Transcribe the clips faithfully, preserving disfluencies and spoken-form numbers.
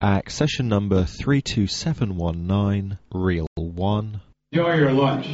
Accession number three two seven one nine, reel one. Enjoy your lunch.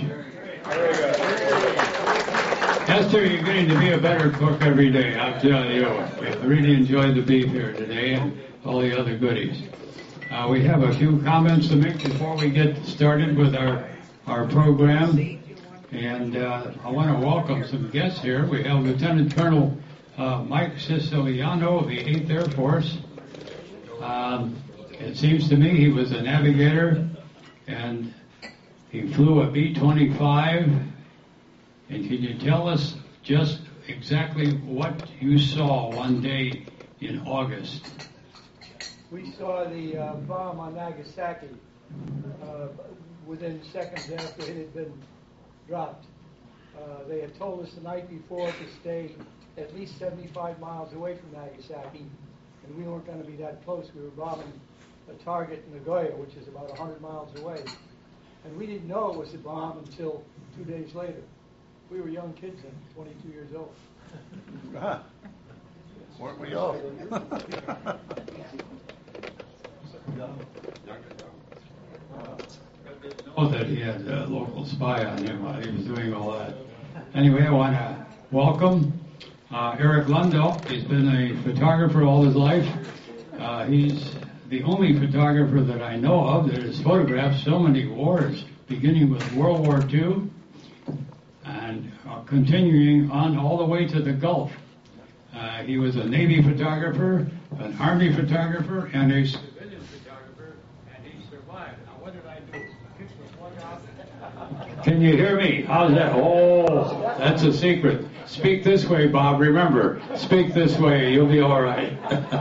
Esther, you're getting to be a better cook every day, I'm telling you. I really enjoyed the beef here today and all the other goodies. Uh, we have a few comments to make before we get started with our, our program. And uh, I want to welcome some guests here. We have Lieutenant Colonel uh, Mike Siciliano of the eighth Air Force. Um, it seems to me he was a navigator, and he flew a B twenty-five. And can you tell us just exactly what you saw one day in August? We saw the uh, bomb on Nagasaki uh, within seconds after it had been dropped. Uh, they had told us the night before to stay at least seventy-five miles away from Nagasaki, and we weren't going to be that close. We were bombing a target in Nagoya, which is about one hundred miles away. And we didn't know it was a bomb until two days later. We were young kids then, twenty-two years old. Ah, weren't we all? Know that he had a local spy on him while he was doing all that. Anyway, I want to welcome uh, Eric Lundell. He's been a photographer all his life. Uh, he's the only photographer that I know of that has photographed so many wars, beginning with World War Two and uh, continuing on all the way to the Gulf. Uh, he was a Navy photographer, an Army photographer, and a civilian photographer, and he survived. Now, what did I do? Kick the plug out? Can you hear me? How's that? Oh, that's a secret. Speak this way, Bob. Remember, speak this way. You'll be all right.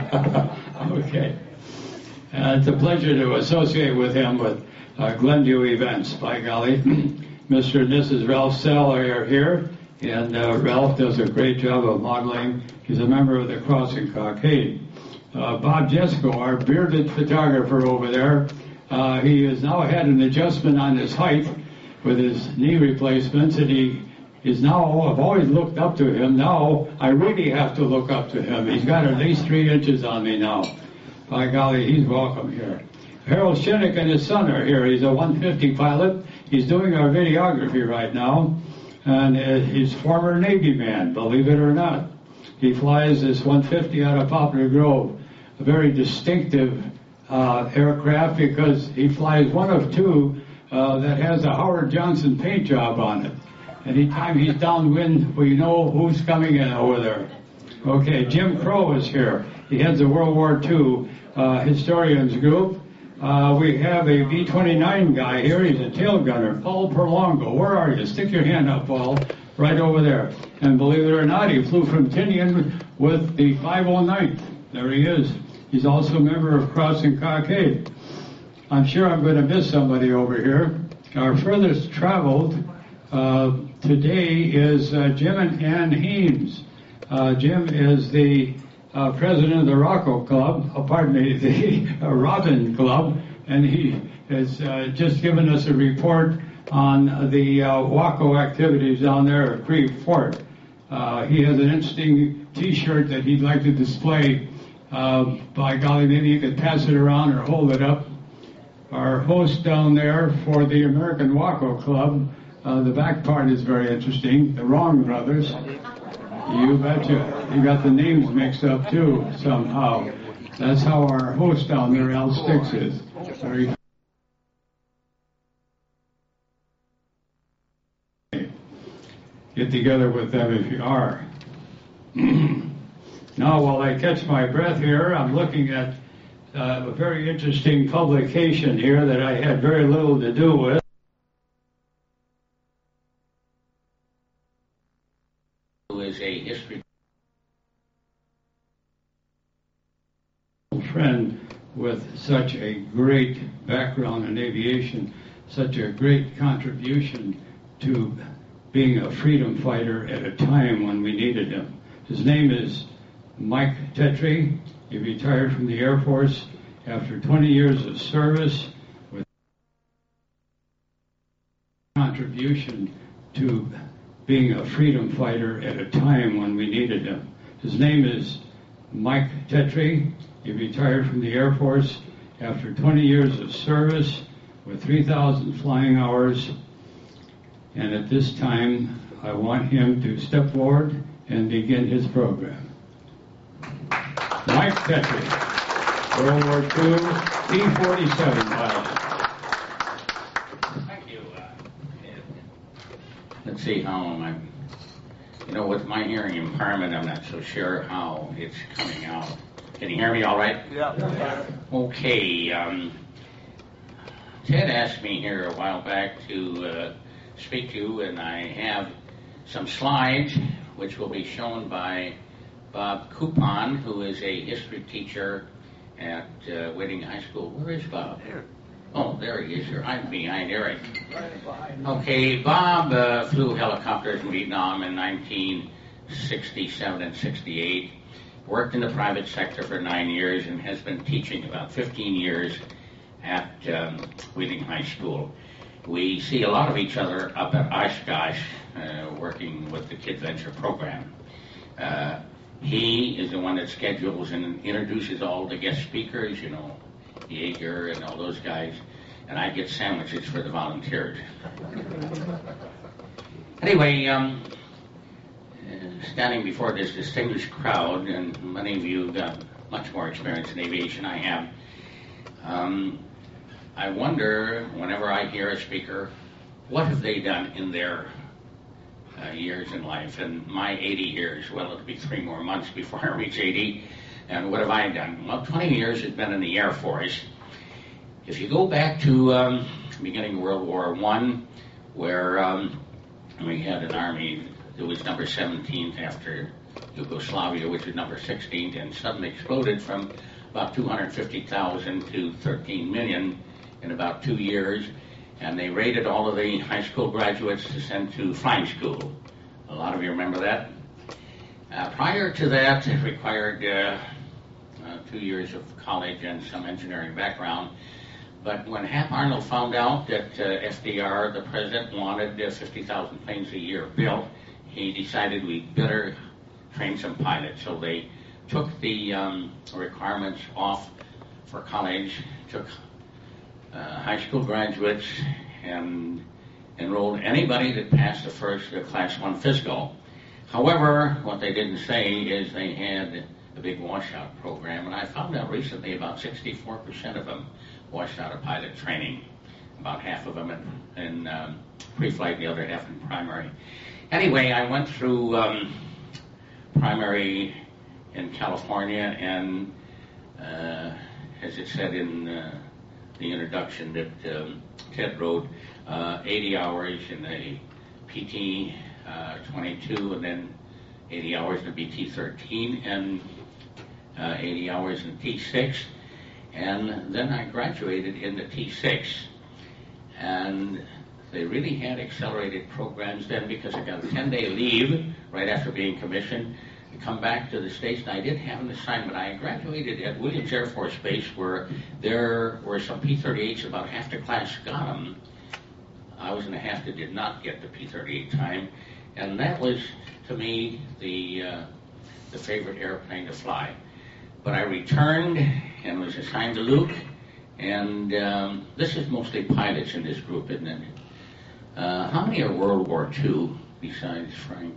Okay. Uh, it's a pleasure to associate with him with uh, Glenview events, by golly. Mister and Missus Ralph Sell are here, and uh, Ralph does a great job of modeling. He's a member of the Crossing Cockade. Uh, Bob Jesko, our bearded photographer over there, uh, he has now had an adjustment on his height with his knee replacements, and he is now, I've always looked up to him. Now I really have to look up to him. He's got at least three inches on me now. By golly, he's welcome here. Harold Shinnick and his son are here. He's a one fifty pilot. He's doing our videography right now, and uh, he's former Navy man, believe it or not. He flies this one fifty out of Poplar Grove, a very distinctive uh, aircraft because he flies one of two uh, that has a Howard Johnson paint job on it. Anytime he's downwind, we know who's coming in over there. Okay, Jim Crow is here. He heads a World War Two uh, historians group. Uh, we have a B twenty-nine guy here. He's a tail gunner, Paul Perlongo. Where are you? Stick your hand up, Paul. Right over there. And believe it or not, he flew from Tinian with the five oh ninth. There he is. He's also a member of Crossing Cockade. I'm sure I'm going to miss somebody over here. Our furthest traveled uh, today is uh, Jim and Ann Haynes. Uh, Jim is the Uh, president of the Rocco Club, uh, pardon me, the uh, Robin Club, and he has uh, just given us a report on the uh, Waco activities down there at Creve Fort. Uh, he has an interesting T-shirt that he'd like to display. Uh, by golly, maybe you could pass it around or hold it up. Our host down there for the American Waco Club, uh, the back part is very interesting, the Wrong Brothers. You betcha. You got the names mixed up, too, somehow. That's how our host down there, Al Stix, is. Very Get together with them if you are. Now, while I catch my breath here, I'm looking at uh, a very interesting publication here that I had very little to do with. Is a history friend with such a great background in aviation, such a great contribution to being a freedom fighter at a time when we needed him. His name is Mike Tetry. He retired from the Air Force after twenty years of service with contribution to being a freedom fighter at a time when we needed him. His name is Mike Tetry. He retired from the Air Force after twenty years of service with three thousand flying hours. And at this time, I want him to step forward and begin his program. Mike Petrie, World War Two, P forty-seven pilot. Thank you. Uh, let's see how am I. You know, with my hearing impairment, I'm not so sure how it's coming out. Can you hear me all right? Yeah. Okay. Um, Ted asked me here a while back to uh, speak to you, and I have some slides which will be shown by Bob Coupon, who is a history teacher at uh, Whitting High School. Where is Bob? Here. Oh, there he is. You're hiding behind Eric. Right behind. Okay, Bob uh, flew helicopters in Vietnam in nineteen sixty-seven and sixty-eight, worked in the private sector for nine years, and has been teaching about fifteen years at um, Whitting High School. We see a lot of each other up at Oshkosh, uh, working with the Kid Venture program. Uh, he is the one that schedules and introduces all the guest speakers, you know, Jaeger and all those guys, and I get sandwiches for the volunteers. Anyway, um, uh, standing before this distinguished crowd, and many of you have got much more experience in aviation than I have, um, I wonder, whenever I hear a speaker, what have they done in their uh, years in life? And my eighty years, well, it'll be three more months before I reach eighty. And what have I done? Well, twenty years has been in the Air Force. If you go back to um, the beginning of World War One, where um, we had an army that was number seventeenth after Yugoslavia, which was number sixteenth, and suddenly exploded from about two hundred fifty thousand to thirteen million in about two years. And they rated all of the high school graduates to send to flying school. A lot of you remember that. Uh, prior to that, it required uh, uh, two years of college and some engineering background. But when Hap Arnold found out that uh, F D R, the president, wanted uh, fifty thousand planes a year built, he decided we'd better train some pilots. So they took the um, requirements off for college, took uh, high school graduates, and enrolled anybody that passed the first uh, class one physical. However, what they didn't say is they had a big washout program, and I found out recently about sixty-four percent of them washed out of pilot training, about half of them in, in um, pre-flight, the other half in primary. Anyway, I went through um, primary in California, and uh, as it said in uh, the introduction that um, Ted wrote, uh, eighty hours in the P T uh, twenty-two, and then eighty hours in the B T thirteen, and uh, eighty hours in T six. And then I graduated in the T six, and they really had accelerated programs then because I got a ten-day leave right after being commissioned to come back to the States, and I did have an assignment. I graduated at Williams Air Force Base, where there were some P thirty-eights, about half the class got them. I was in the half that did not get the P thirty-eight time, and that was, to me, the uh, the favorite airplane to fly. But I returned and was assigned to Luke, and um, this is mostly pilots in this group, isn't it? Uh, how many are World War Two besides Frank?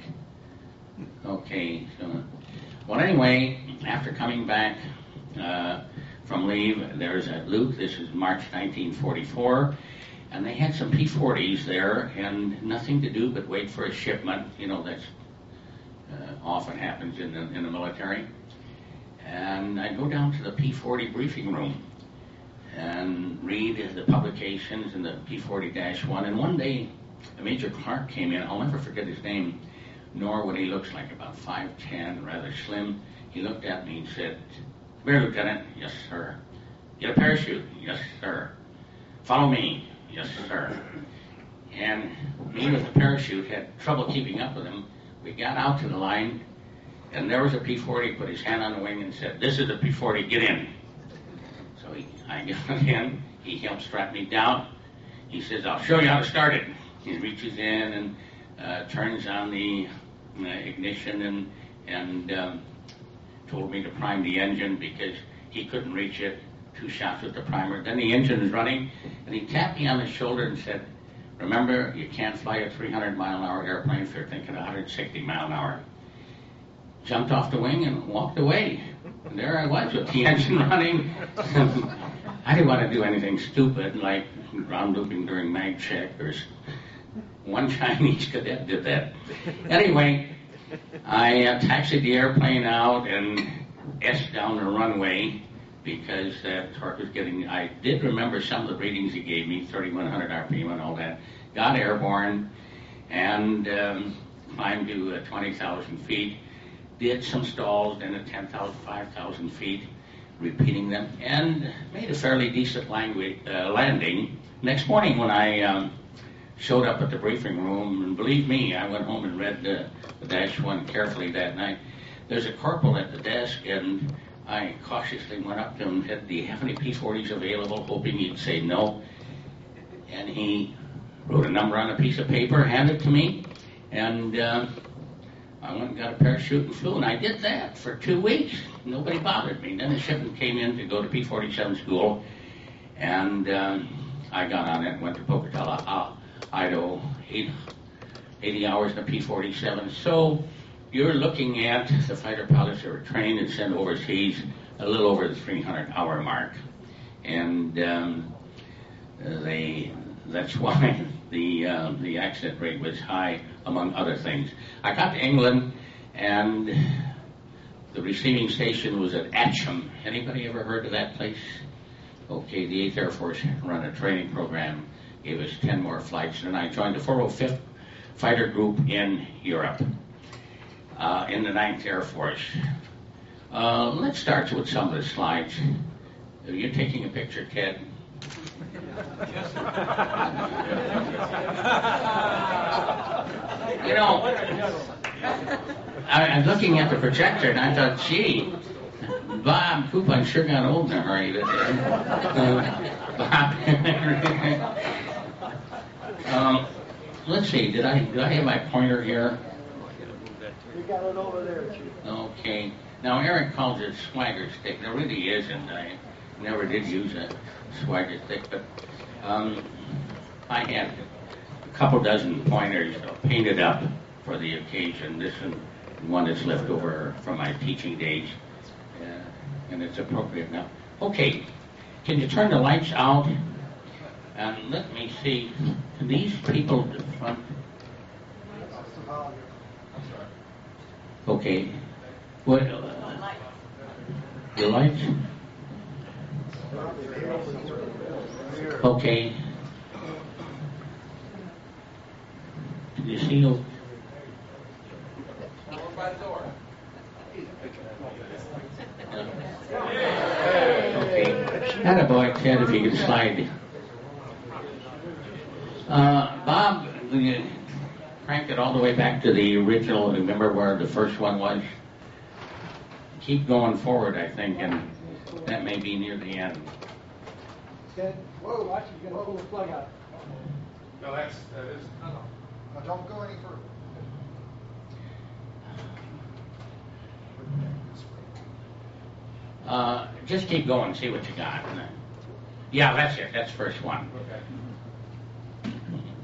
Okay, so, well, anyway, after coming back uh, from leave, there's a Luke. This is March nineteen forty-four, and they had some P forties there, and nothing to do but wait for a shipment. You know, that's uh, often happens in the in the military. And I go down to the P forty briefing room and read the publications in the P forty dash one. And one day, Major Clark came in. I'll never forget his name, nor what he looks like, about five ten, rather slim. He looked at me and said, "Come here, Lieutenant." "Yes, sir." "Get a parachute." "Yes, sir." "Follow me." "Yes, sir." And me with the parachute had trouble keeping up with him. We got out to the line, and there was a P forty, put his hand on the wing and said, "This is a P forty, get in." So he, I got in, he helped strap me down. He says, "I'll show you how to start it." He reaches in and uh, turns on the uh, ignition and, and um, told me to prime the engine because he couldn't reach it two shots with the primer. Then the engine is running, and he tapped me on the shoulder and said, remember, you can't fly a three hundred mile an hour airplane if you're thinking one hundred sixty mile an hour. Jumped off the wing and walked away. And there I was with the engine running. I didn't want to do anything stupid like ground looping during mag check, or one Chinese cadet did that. Anyway, I uh, taxied the airplane out and S down the runway because that torque was getting, I did remember some of the readings he gave me, thirty-one hundred R P M and all that. Got airborne and um, climbed to uh, twenty thousand feet. Did some stalls, then at ten thousand, five thousand feet, repeating them, and made a fairly decent language, uh, landing. Next morning when I um, showed up at the briefing room, and believe me, I went home and read the, the Dash one carefully that night. There's a corporal at the desk, and I cautiously went up to him and said, do you have any P forties available, hoping he'd say no. And he wrote a number on a piece of paper, handed it to me, and uh, I went and got a parachute and flew, and I did that for two weeks. Nobody bothered me. Then the shipment came in to go to P forty-seven school, and um, I got on it and went to Pocatello, uh, Idaho, eight, eighty hours in a P forty-seven. So you're looking at the fighter pilots that were trained and sent overseas a little over the three hundred hour mark. And um, they, that's why the uh, the accident rate was high, among other things. I got to England, and the receiving station was at Atcham. Anybody ever heard of that place? Okay, the eighth Air Force run a training program, gave us ten more flights, and I joined the four oh fifth Fighter Group in Europe, uh, in the ninth Air Force. Uh, let's start with some of the slides. You're taking a picture, Ted. You know, I, I'm looking at the projector and I thought, gee, Bob Coupon sure got old in a hurry. Uh, Bob. um, let's see, did I did I have my pointer here? You got it over there, Chief. Okay. Now Eric calls it swagger stick. There really isn't. I never did use a swagger stick, but um, I had a couple dozen pointers painted up for the occasion. This is one that's left over from my teaching days, uh, and it's appropriate now. Okay, can you turn the lights out? And let me see, can these people at the front? Okay, what, uh, the lights? Okay. Can you see you? Okay. Attaboy, Ted, if you can slide. Uh, Bob, you crank it all the way back to the original. Remember where the first one was? Keep going forward, I think, and that may be near the end. Ted, whoa, watch, you're going to pull the plug out. No, that's, that is, no, no. No, don't go any further. Uh, just keep going, see what you got. Yeah, that's it. That's the first one. Okay.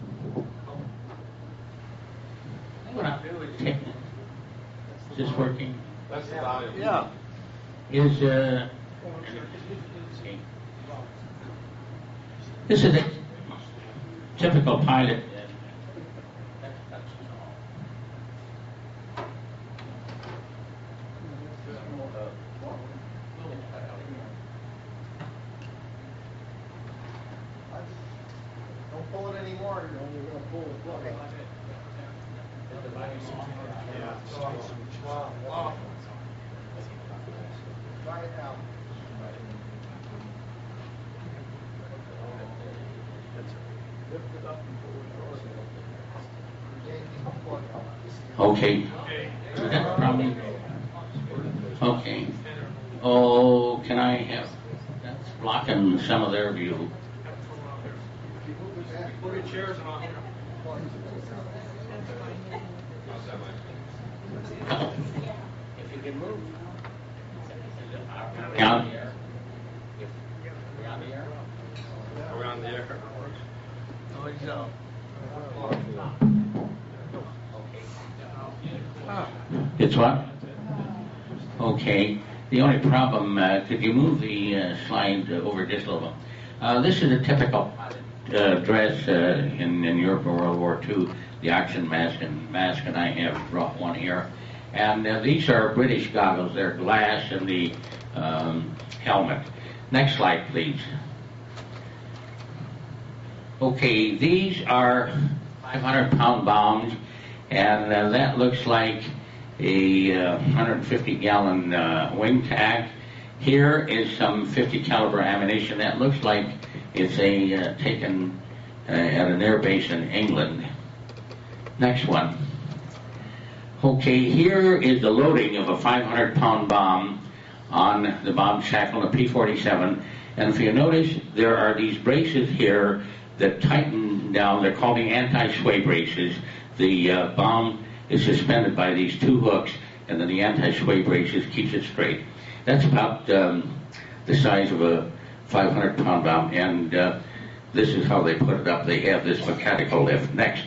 What I'm doing is is this working? That's the volume. Yeah. Is uh, okay. This is a typical pilot. Don't pull it anymore. You're going to pull the plug out. Yeah. Wow. Wow. Try it now. Lift it up and pull it out. Okay. Is that probably okay? Oh, can I have? That's blocking some of their view. Put your chairs on. Yeah. It's what? Okay. The only problem, uh, could you move the uh, slide over just a little? Uh, this is a typical uh, dress uh, in, in Europe or World War Two, the oxen mask and mask, and I have brought one here. And uh, these are British goggles. They're glass and the um, helmet. Next slide, please. Okay, these are five hundred pound bombs, and uh, that looks like a uh, one hundred fifty gallon uh, wing tack. Here is some fifty caliber ammunition. That looks like it's a uh, taken uh, at an air base in England. Next one. Okay, here is the loading of a five hundred pound bomb on the bomb shackle on a P forty-seven. And if you notice, there are these braces here that tighten down. They're called the anti-sway braces. The uh, bomb is suspended by these two hooks, and then the anti-sway braces keeps it straight. That's about um, the size of a five hundred pound bomb, and uh, this is how they put it up. They have this mechanical lift. Next.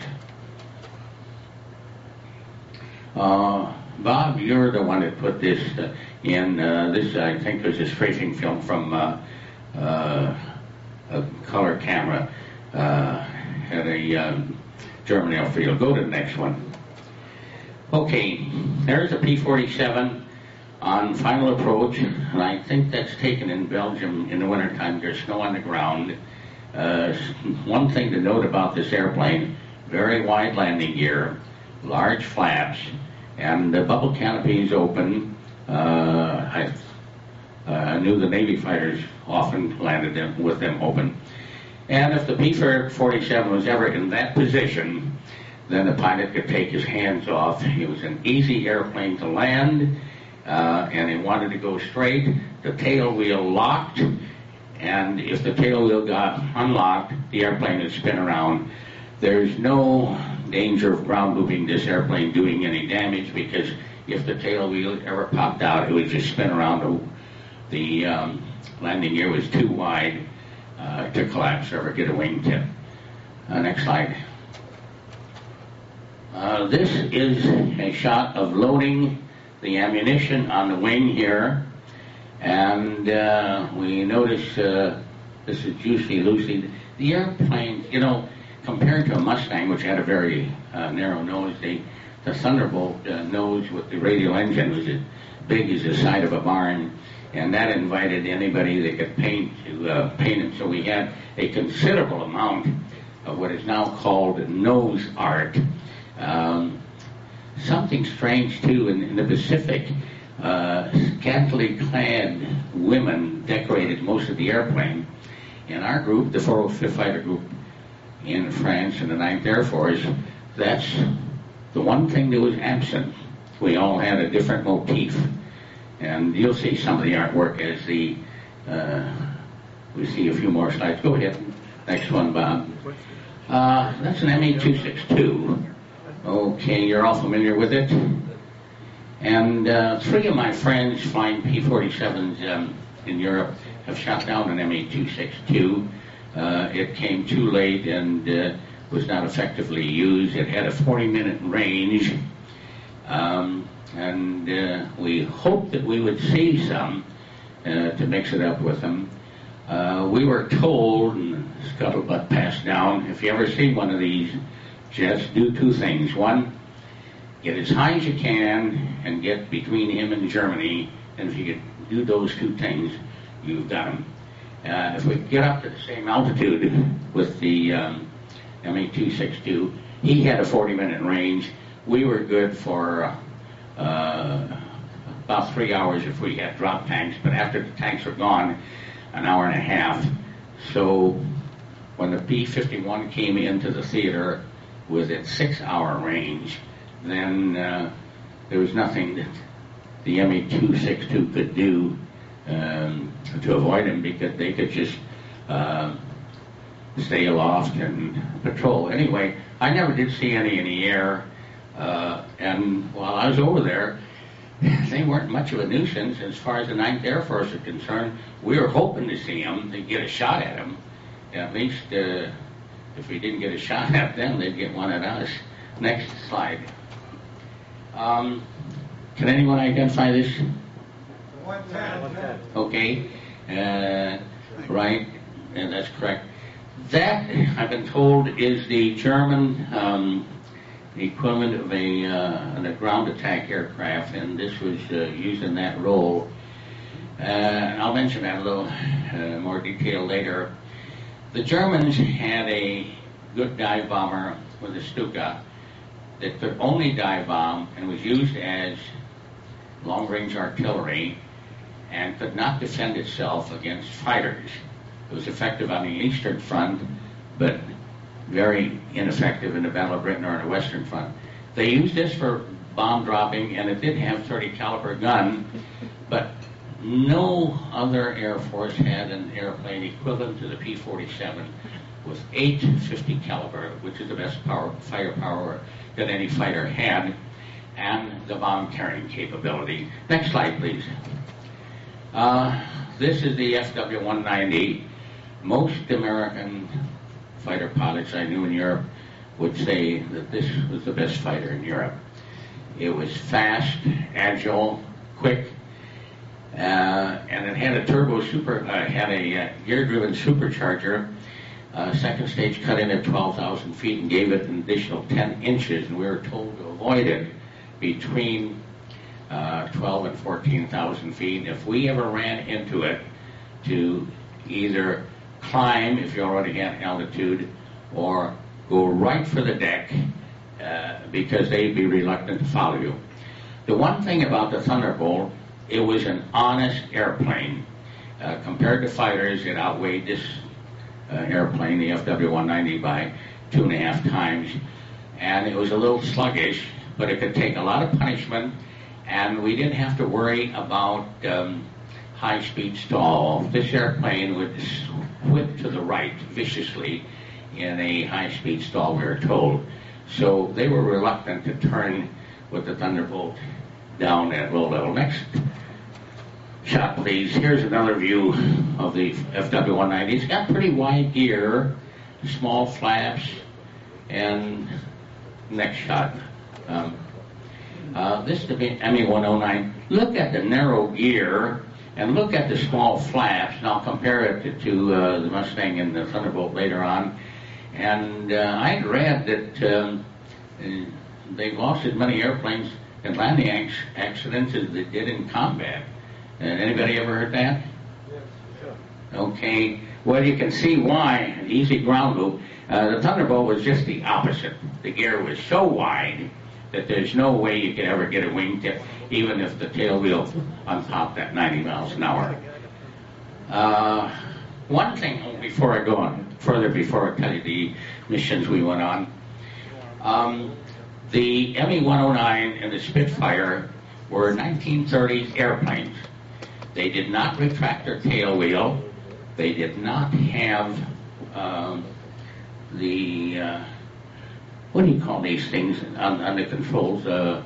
Uh, Bob, you're the one that put this uh, in. Uh, this, I think, was a strafing film from uh, uh, a color camera uh, at a um, German airfield. Go to the next one. Okay, there's a P forty-seven on final approach, and I think that's taken in Belgium in the wintertime. There's snow on the ground. Uh, one thing to note about this airplane, very wide landing gear, large flaps, and the bubble canopy is open. Uh, I uh, knew the Navy fighters often landed them with them open. And if the P forty-seven was ever in that position, then the pilot could take his hands off. It was an easy airplane to land, uh, and he wanted to go straight. The tail wheel locked, and if the tail wheel got unlocked, the airplane would spin around. There's no danger of ground looping this airplane doing any damage, because if the tail wheel ever popped out, it would just spin around. The, the um, landing gear was too wide uh, to collapse or ever get a wingtip. Uh, next slide. Uh, this is a shot of loading the ammunition on the wing here, and uh, we notice uh, this is Juicy Lucy. The airplane, you know, compared to a Mustang, which had a very uh, narrow nose, the, the Thunderbolt uh, nose with the radial engine was as big as the side of a barn, and that invited anybody that could paint to uh, paint it. So we had a considerable amount of what is now called nose art. Um, something strange, too, in, in the Pacific, uh, scantily clad women decorated most of the airplane. In our group, the four oh fifth Fighter Group in France in the ninth Air Force, that's the one thing that was absent. We all had a different motif. And you'll see some of the artwork as the, uh, we see a few more slides. Go ahead. Next one, Bob. Uh, that's an M A two sixty-two. Okay, you're all familiar with it. And uh, three of my friends flying P forty-sevens um, in Europe have shot down an M A two sixty-two. Uh, it came too late and uh, was not effectively used. It had a forty minute range. Um, and uh, we hoped that we would see some uh, to mix it up with them. Uh, we were told, and scuttlebutt passed down, if you ever see one of these jets, do two things. One, get as high as you can and get between him and Germany, and if you could do those two things, you've got him. Uh, if we get up to the same altitude with the um, M A two sixty-two, he had a forty minute range. We were good for uh, about three hours if we had drop tanks, but after the tanks were gone, an hour and a half. So when the P fifty-one came into the theater with its six hour range, then uh, there was nothing that the M A two sixty-two could do um, to avoid him, because they could just uh, stay aloft and patrol. Anyway, I never did see any in the air, uh, and while I was over there, they weren't much of a nuisance as far as the ninth Air Force is concerned. We were hoping to see them, to get a shot at them, At least uh, if we didn't get a shot at them, they'd get one at us. Next slide. Um, can anyone identify this? one ten. Okay, uh, right, and that's correct. That, I've been told, is the German um, equivalent of a, uh, a ground attack aircraft, and this was uh, used in that role. Uh, and I'll mention that a little uh, more detail later. The Germans had a good dive bomber with a Stuka that could only dive bomb and was used as long-range artillery and could not defend itself against fighters. It was effective on the Eastern Front, but very ineffective in the Battle of Britain or on the Western Front. They used this for bomb dropping, and it did have thirty caliber gun, but no other Air Force had an airplane equivalent to the P forty-seven with eight fifty caliber, which is the best power, firepower that any fighter had, and the bomb carrying capability. Next slide, please. Uh, this is the F W one ninety. Most American fighter pilots I knew in Europe would say that this was the best fighter in Europe. It was fast, agile, quick, uh, and it had a turbo super, uh, had a uh, gear-driven supercharger. Uh, second stage cut in at twelve thousand feet and gave it an additional ten inches, and we were told to avoid it between uh, twelve and fourteen thousand feet. If we ever ran into it, to either climb if you already had altitude, or go right for the deck uh, because they'd be reluctant to follow you. The one thing about the Thunderbolt, it was an honest airplane. Uh, compared to fighters, it outweighed this uh, airplane, the F W one ninety, by two and a half times. And it was a little sluggish, but it could take a lot of punishment, and we didn't have to worry about um, high-speed stall. This airplane would whip to the right viciously in a high-speed stall, we were told. So they were reluctant to turn with the Thunderbolt down at low level. Next shot, please. Here's another view of the F W one ninety. It's got pretty wide gear, small flaps, and next shot. Um, uh, this is the M E one oh nine. Look at the narrow gear and look at the small flaps, and I'll compare it to, to uh, the Mustang and the Thunderbolt later on. And uh, I'd read that um, they've lost as many airplanes in landing ac- accidents as they did in combat. Uh, anybody ever heard that? Yes, sure. Okay. Well, you can see why. An easy ground loop. Uh, the Thunderbolt was just the opposite. The gear was so wide that there's no way you could ever get a wingtip, even if the tail wheel untopped at ninety miles an hour. Uh, one thing before I go on further, before I tell you the missions we went on, um, the M E one oh nine and the Spitfire were nineteen thirties airplanes. They did not retract their tail wheel. They did not have um, the uh, what do you call these things on, on the controls? Uh,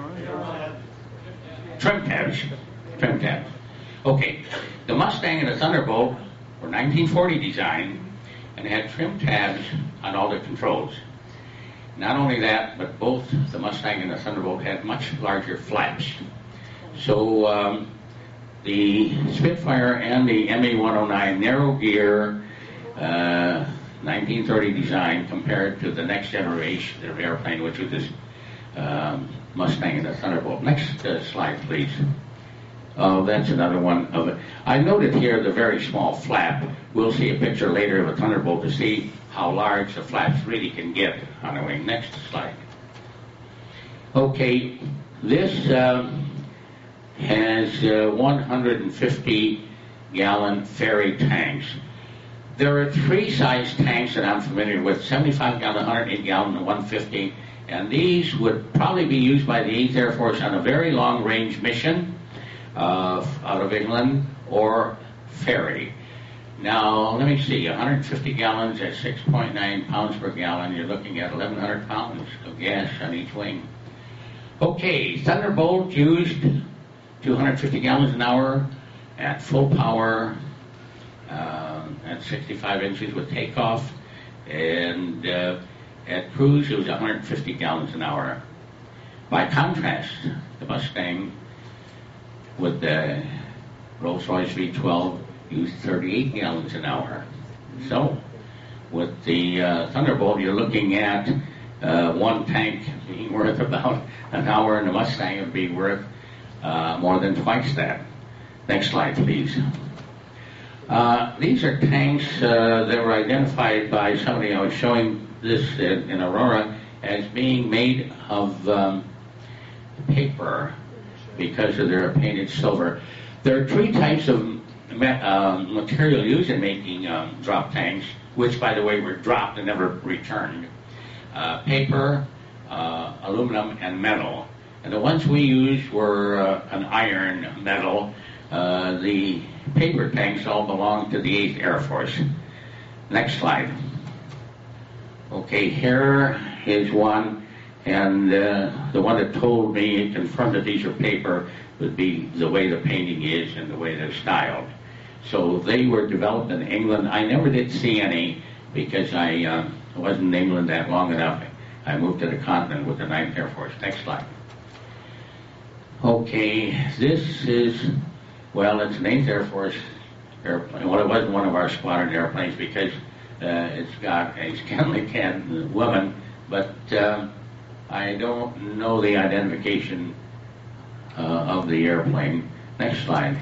trim tabs. Trim tabs. Okay. The Mustang and the Thunderbolt were nineteen forty design and had trim tabs on all the controls. Not only that, but both the Mustang and the Thunderbolt had much larger flaps. So um, the Spitfire and the M E one oh nine narrow gear, uh, nineteen thirty design, compared to the next generation of airplane, which was this um, Mustang and the Thunderbolt. Next uh, slide, please. Oh, that's another one of it. I noted here the very small flap. We'll see a picture later of a Thunderbolt to see how large the flaps really can get on a wing. Next slide. Okay, this um, has uh, one hundred fifty gallon ferry tanks. There are three size tanks that I'm familiar with, seventy-five gallon, one hundred eight gallon, and one hundred fifty, and these would probably be used by the eighth Air Force on a very long range mission uh, out of England or ferry. Now, let me see, one hundred fifty gallons at six point nine pounds per gallon, you're looking at eleven hundred pounds of gas on each wing. Okay, Thunderbolt used two hundred fifty gallons an hour at full power, um, at sixty-five inches with takeoff, and uh, at cruise it was one hundred fifty gallons an hour. By contrast, the Mustang with the Rolls-Royce V twelve used thirty-eight gallons an hour. So, with the uh, Thunderbolt, you're looking at uh, one tank being worth about an hour, and the Mustang would be worth uh, more than twice that. Next slide, please. Uh, these are tanks uh, that were identified by somebody. I was showing this in, in Aurora as being made of um, paper because of their painted silver. There are three types of ma- uh, material used in making um, drop tanks, which, by the way, were dropped and never returned. Uh, paper, uh, aluminum, and metal. And the ones we used were uh, an iron metal. Uh, the paper tanks all belong to the eighth Air Force. Next slide. Okay, here is one, and uh, the one that told me, confirmed that these are paper, would be the way the painting is and the way they're styled. So they were developed in England. I never did see any because I uh, wasn't in England that long enough. I moved to the continent with the ninth Air Force. Next slide. Okay, this is, well, it's an eighth Air Force airplane. Well, it wasn't one of our squadron airplanes because uh, it's got a scantily clad woman, but uh, I don't know the identification uh, of the airplane. Next slide.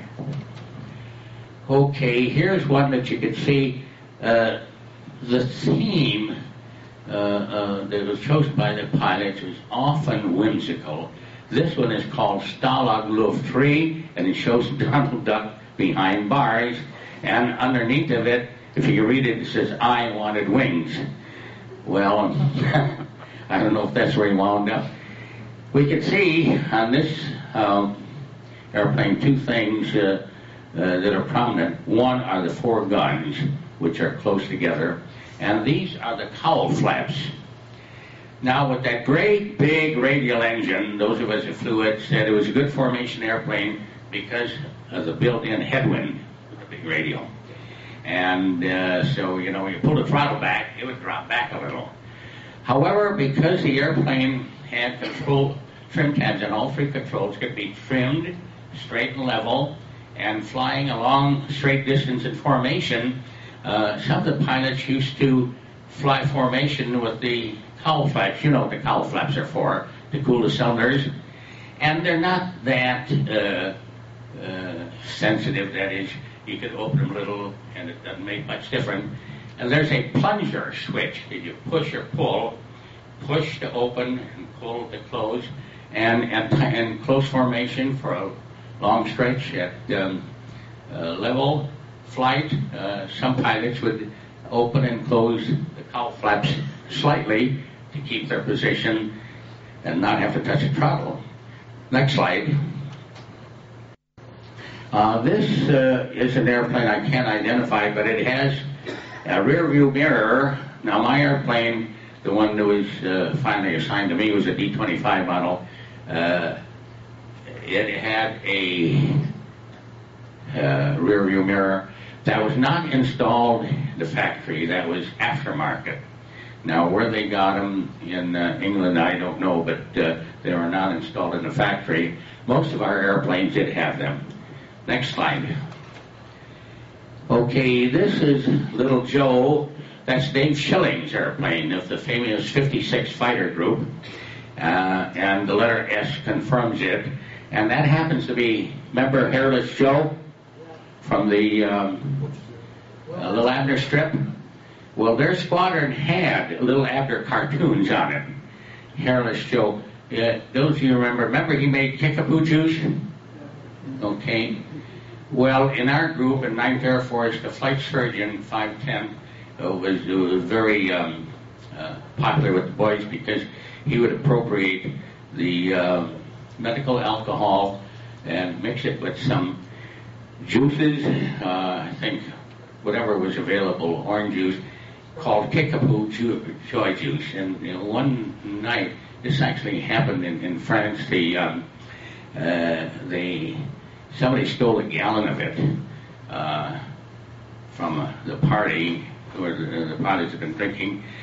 Okay, here's one that you can see. Uh, the theme uh, uh, that was chosen by the pilots was often whimsical. This one is called Stalag Luft three, and it shows Donald Duck behind bars. And underneath of it, if you read it, it says, "I wanted wings." Well, I don't know if that's where he wound up. We can see on this um, airplane two things uh, uh, that are prominent. One are the four guns, which are close together, and these are the cowl flaps. Now, with that great big radial engine, those of us who flew it said it was a good formation airplane because of the built-in headwind with the big radial. And uh, so, you know, when you pull the throttle back, it would drop back a little. However, because the airplane had control trim tabs and all three controls could be trimmed straight and level, and flying a long straight distance in formation, uh, some of the pilots used to fly formation with the cowl flaps. You know what the cowl flaps are for, to cool the cylinders. And they're not that uh, uh, sensitive. That is, you could open them a little and it doesn't make much difference. And there's a plunger switch that you push or pull, push to open and pull to close. And at and close formation for a long stretch at um, uh, level flight, uh, some pilots would open and close the cowl flaps slightly to keep their position and not have to touch the throttle. Next slide. Uh, this uh, is an airplane I can't identify, but it has a rear view mirror. Now, my airplane, the one that was uh, finally assigned to me, was a D twenty-five model. Uh, it had a uh, rear view mirror that was not installed in the factory. That was aftermarket. Now, where they got them in uh, England, I don't know, but uh, they were not installed in the factory. Most of our airplanes did have them. Next slide. Okay, this is Little Joe. That's Dave Schilling's airplane of the famous fifty-six Fighter Group. Uh, and the letter S confirms it. And that happens to be, remember Hairless Joe from the um, uh, Little Abner strip? Well, their squadron had Little Abner cartoons on it. Hairless Joe. Uh, those of you remember, remember he made Kickapoo juice? Okay. Well, in our group, in ninth Air Force, the flight surgeon, five ten, uh, was, was very um, uh, popular with the boys because he would appropriate the uh, medical alcohol and mix it with some juices, uh, I think whatever was available, orange juice, called Kickapoo ju- Joy Juice. And you know, one night, this actually happened in, in France, the, um, uh, they, somebody stole a gallon of it uh, from uh, the party, who are the, the parties have been drinking,